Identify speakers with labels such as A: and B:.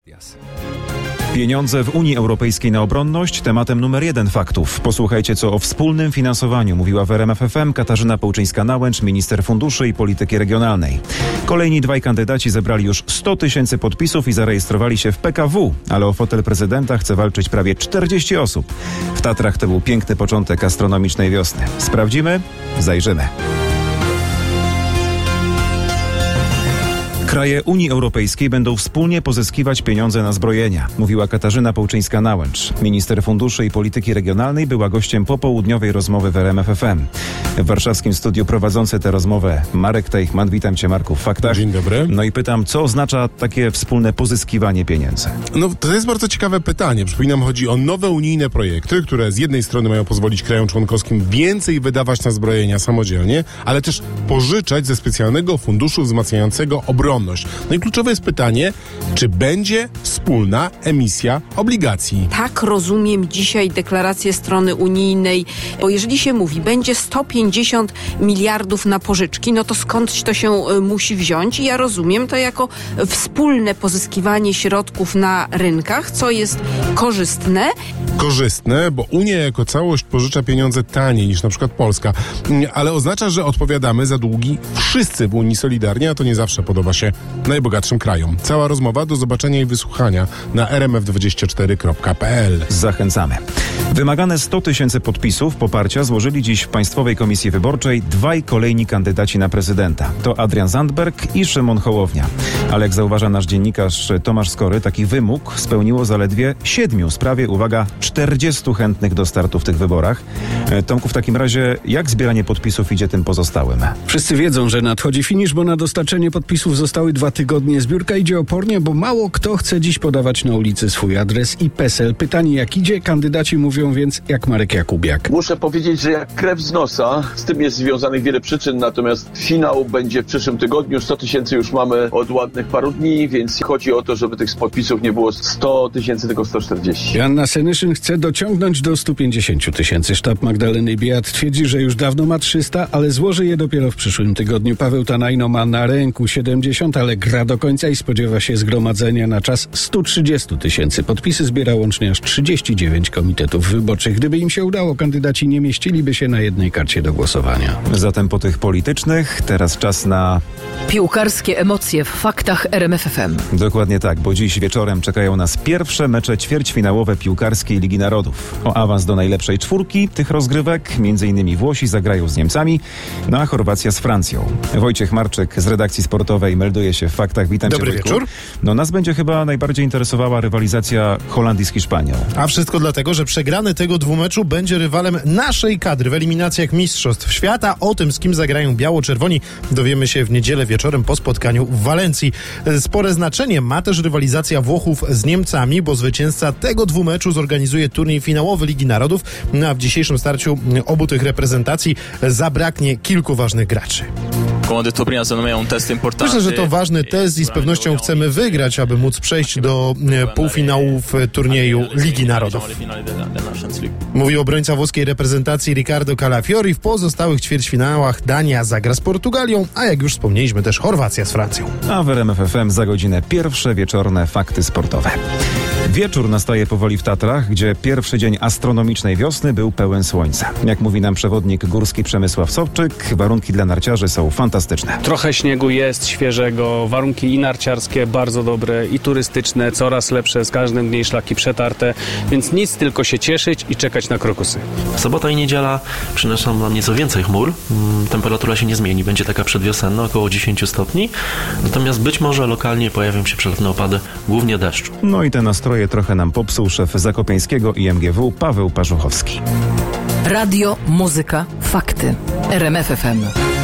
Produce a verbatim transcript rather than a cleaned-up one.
A: Pieniądze w Unii Europejskiej na obronność tematem numer jeden faktów. Posłuchajcie, co o wspólnym finansowaniu mówiła w R M F F M Katarzyna Połczyńska-Nałęcz, minister funduszy i polityki regionalnej. Kolejni dwaj kandydaci zebrali już sto tysięcy podpisów i zarejestrowali się w P K W, ale o fotel prezydenta chce walczyć prawie czterdzieści osób. W Tatrach to był piękny początek astronomicznej wiosny. Sprawdzimy? Zajrzymy. Kraje Unii Europejskiej będą wspólnie pozyskiwać pieniądze na zbrojenia, mówiła Katarzyna Połczyńska-Nałęcz. Minister funduszy i polityki regionalnej była gościem popołudniowej rozmowy w R M F F M. W warszawskim studiu prowadzący tę rozmowę Marek Teichmann. Witam cię, Marku, w Faktach.
B: Dzień dobry.
A: No i pytam, co oznacza takie wspólne pozyskiwanie pieniędzy?
B: No to jest bardzo ciekawe pytanie. Przypominam, chodzi o nowe unijne projekty, które z jednej strony mają pozwolić krajom członkowskim więcej wydawać na zbrojenia samodzielnie, ale też pożyczać ze specjalnego funduszu wzmacniającego obronność. No i kluczowe jest pytanie, czy będzie wspólna emisja obligacji?
C: Tak rozumiem dzisiaj deklarację strony unijnej, bo jeżeli się mówi, będzie sto pięćdziesiąt miliardów na pożyczki, no to skądś to się y, musi wziąć? I ja rozumiem to jako wspólne pozyskiwanie środków na rynkach, co jest korzystne.
B: Korzystne, bo Unia jako całość pożycza pieniądze taniej niż na przykład Polska, ale oznacza, że odpowiadamy za długi wszyscy w Unii solidarnie, a to nie zawsze podoba się najbogatszym krajom. Cała rozmowa do zobaczenia i wysłuchania na r m f dwadzieścia cztery kropka p l.
A: Zachęcamy. Wymagane sto tysięcy podpisów poparcia złożyli dziś w Państwowej Komisji Wyborczej dwaj kolejni kandydaci na prezydenta. To Adrian Zandberg i Szymon Hołownia. Ale jak zauważa nasz dziennikarz Tomasz Skory, taki wymóg spełniło zaledwie siedmiu z prawie, uwaga, czterdziestu chętnych do startu w tych wyborach. Tomku, w takim razie jak zbieranie podpisów idzie tym pozostałym?
D: Wszyscy wiedzą, że nadchodzi finisz, bo na dostarczenie podpisów zostały dwa tygodnie. Zbiórka idzie opornie, bo mało kto chce dziś podawać na ulicy swój adres i PESEL. Pytanie jak idzie, kandydaci mówią więc jak Marek Jakubiak.
E: Muszę powiedzieć, że jak krew z nosa, z tym jest związanych wiele przyczyn, natomiast finał będzie w przyszłym tygodniu. sto tysięcy już mamy od ładnych paru dni, więc chodzi o to, żeby tych podpisów nie było sto tysięcy, tylko sto czterdzieści.
D: Joanna Senyszyn chce dociągnąć do stu pięćdziesięciu tysięcy. Sztab Magdaleny Biejat twierdzi, że już dawno ma trzysta, ale złoży je dopiero w przyszłym tygodniu. Paweł Tanajno ma na ręku siedemdziesiąt, ale gra do końca i spodziewa się zgromadzenia na czas stu trzydziestu tysięcy. Podpisy zbiera łącznie aż trzydzieści dziewięć komitetów wyborczych. Gdyby im się udało, kandydaci nie mieściliby się na jednej karcie do głosowania.
A: Zatem po tych politycznych teraz czas na
F: piłkarskie emocje w Faktach R M F F M.
A: Dokładnie tak, bo dziś wieczorem czekają nas pierwsze mecze ćwierćfinałowe piłkarskiej Ligi Narodów. O awans do najlepszej czwórki tych rozgrywek między innymi Włosi zagrają z Niemcami, no a Chorwacja z Francją. Wojciech Marczyk z redakcji sportowej melduje się w Faktach. Witam
G: Dobry
A: cię,
G: wieczór.
A: No nas będzie chyba najbardziej interesowała rywalizacja Holandii z Hiszpanią.
G: A wszystko dlatego, że przegrany tego dwumeczu będzie rywalem naszej kadry w eliminacjach Mistrzostw Świata. O tym, z kim zagrają biało-czerwoni, dowiemy się w niedzielę wieczorem po spotkaniu w Walencji. Spore znaczenie ma też rywalizacja Włochów z Niemcami, bo zwycięzca tego dwumeczu zorganizuje turniej finałowy Ligi Narodów, no a w dzisiejszym starciu obu tych reprezentacji zabraknie kilku ważnych graczy. Myślę, że to ważny test i z pewnością chcemy wygrać, aby móc przejść do półfinałów turnieju Ligi Narodów. Mówi obrońca włoskiej reprezentacji Riccardo Calafiori. W pozostałych ćwierćfinałach Dania zagra z Portugalią, a jak już wspomnieliśmy też Chorwacja z Francją.
A: A w R M F F M za godzinę pierwsze wieczorne fakty sportowe. Wieczór nastaje powoli w Tatrach, gdzie pierwszy dzień astronomicznej wiosny był pełen słońca. Jak mówi nam przewodnik górski Przemysław Sobczyk, warunki dla narciarzy są fantastyczne.
H: Trochę śniegu jest świeżego, warunki i narciarskie bardzo dobre, i turystyczne, coraz lepsze, z każdym dniem szlaki przetarte, więc nic, tylko się cieszyć i czekać na krokusy.
I: Sobota i niedziela przynoszą nam nieco więcej chmur, temperatura się nie zmieni, będzie taka przedwiosenna, około dziesięć stopni, natomiast być może lokalnie pojawią się przelotne opady, głównie deszczu.
A: No i te nastroje trochę nam popsuł szef Zakopiańskiego i M G W Paweł Parzuchowski.
F: Radio, muzyka, fakty. R M F F M.